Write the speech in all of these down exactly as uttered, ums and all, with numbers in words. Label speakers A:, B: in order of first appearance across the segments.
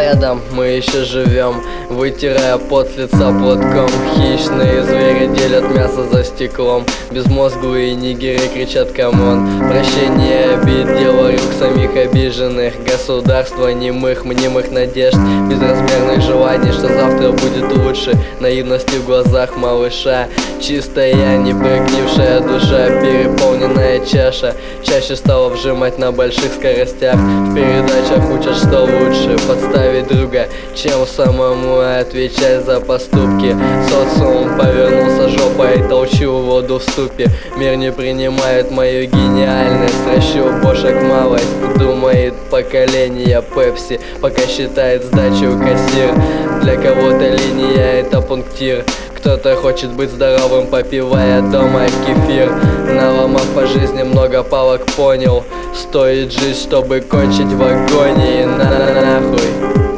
A: Следом мы еще живем, вытирая пот с лица платком. Хищные звери делят мясо за стеклом. Безмозглые нигеры кричат камон. Прощение обид, дело рук самих обиженных. Государство немых, мнимых надежд, безразмерных желаний, что завтра будет лучше. Наивности в глазах малыша. Чистая, не прогнившая душа, переполненная чаша чаще стала вжимать на больших скоростях. В передачах учат, что лучше подставить друга, чем самому отвечать за поступки. Социум повернулся жопой и толчу воду в ступе. Мир не принимает мою гениальность, расщелпошек малость. Думает поколение Пепси, пока считает сдачу кассир. Для кого-то линия — это пунктир. Кто-то хочет быть здоровым, попивая дома кефир. Наломав по жизни много палок, понял: стоит жить, чтобы кончить в агонии. Нахуй.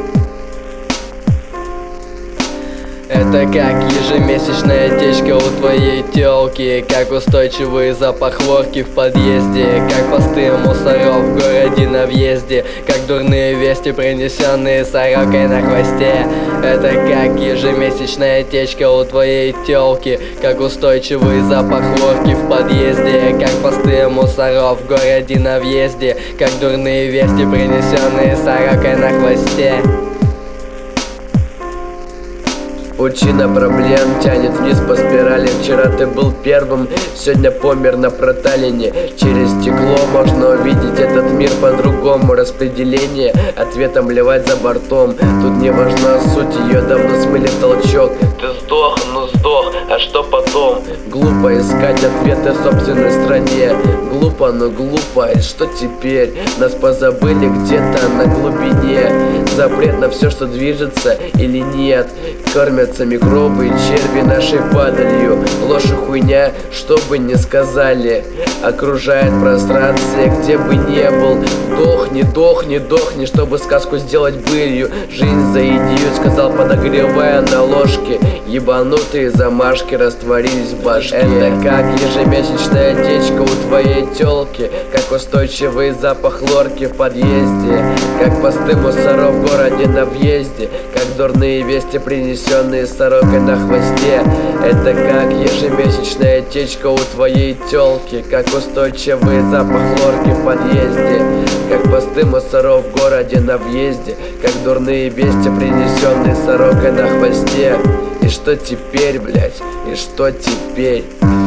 A: Это как ежемесячная течка у твоей тёлки, как устойчивый запах хлорки в подъезде, как посты мусоров в городе на въезде, как дурные вести, принесенные сорокой на хвосте. Это как ежемесячная течка у твоей тёлки, как устойчивый запах хлорки в подъезде, как посты мусоров в городе на въезде, как дурные вести, принесенные сорокой на хвосте.
B: Пучина проблем тянет вниз по спирали. Вчера ты был первым, сегодня помер на проталине. Через стекло можно увидеть этот мир по-другому. Распределение ответом ливать за бортом. Тут не важна суть, ее давно смыли толчок. Ты сдох, ну сдох, а что потом? Глупо искать ответы в собственной стране. Глупо, но глупо, и что теперь? Нас позабыли где-то на глубине. Запрет на все, что движется или нет. Кормятся микробы и черви нашей падалью. Ложь и хуйня, что бы ни сказали, окружает пространстве, где бы не был. Дохни, дохни, дохни, чтобы сказку сделать былью. Жизнь за идею, сказал, подогревая на ложке. Ебанутые замашки растворились в башке. Это как ежемесячная течка у твоей тёлки, как устойчивый запах лорки в подъезде, как посты мусоров в городе на въезде, как дурные вести, принесенные сорокой на хвосте. Это как ежемесячная течка у твоей тёлки, как устойчивый запах лорки в подъезде, как посты мусоров в городе на въезде, как дурные вести, принесенные сорокой на хвосте. И что теперь, блять, и что теперь?